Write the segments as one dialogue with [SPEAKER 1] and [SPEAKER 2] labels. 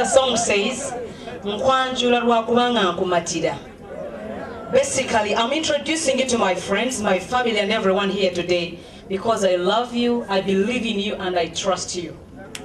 [SPEAKER 1] song says, Nkwanjula lwakubanga nkumatira. Basically, I'm introducing you to my friends, my family, and everyone here today because I love you, I believe in you, and I trust you.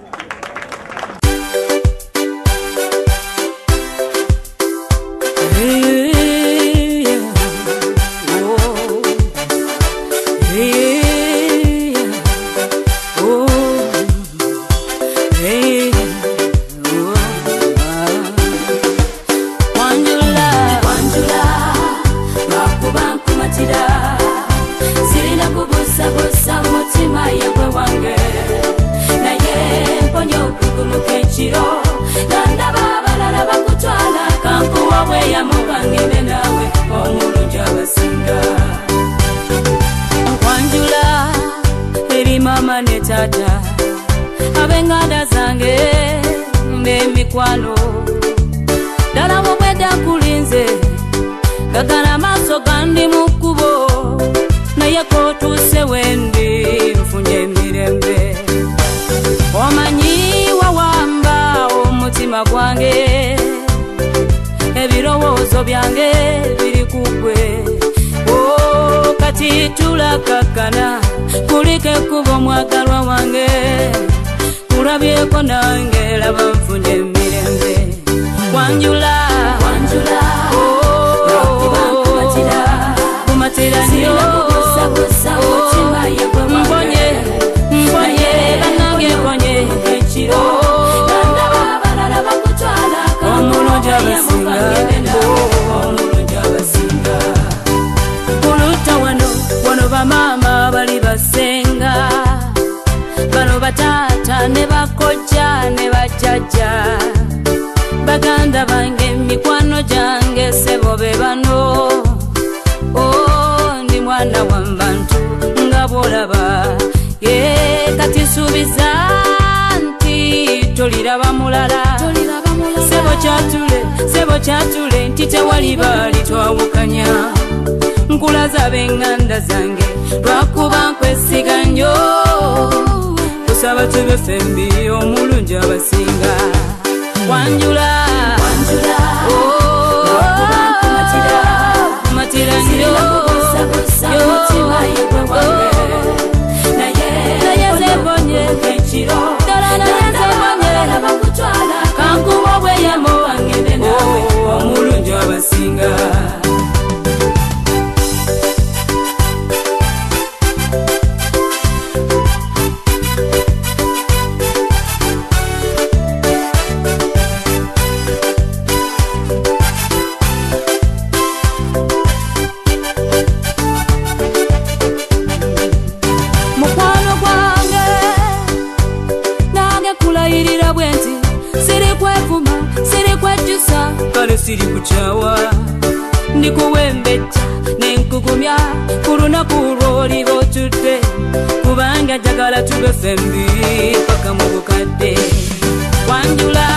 [SPEAKER 2] Nkwanjula eri mama ne tata abenganda zange n'emikwano ddala wobwedda kulinze gagala maaso gandi mu kkubo naye kootuuse wendi nfunye emirembe omanyi wawamba omutima gwange ebirowoozo byange biri kugwe kati tulakakana kuliko ekkubo mwagalwa wange kulabyeko nange laba nfunye emirembe Nkwanjula kumatira nnyo mponye bannange mponye omulungi abasinga kuluta wano bamama bali basenga bano bataata ne bakojja ne bajjajja baganda bange mikwano gyange sebo be bano ndi mwana wa bantu nga bwolaba kati suubiza nti toliraba mulala sebo kyatule nti tewali baali twawukanya nkulaza b'enganda zange lwakuba nkwesiga nnyo tusaba tube fembi omulungi abasinga Nkwanjula kumatira nnyo naye zebonye ddala naye zebonye kankuba obweyamo omulungi abasinga mukwano gwange nange kulayirira bwenti siri kwevuma siri kwejjusa kale siri kukyawa ndikuwembejja nenkugumya ku lunaku lw'oliba otudde kubanga njagala tube fembi paka mu bukadde Nkwanjula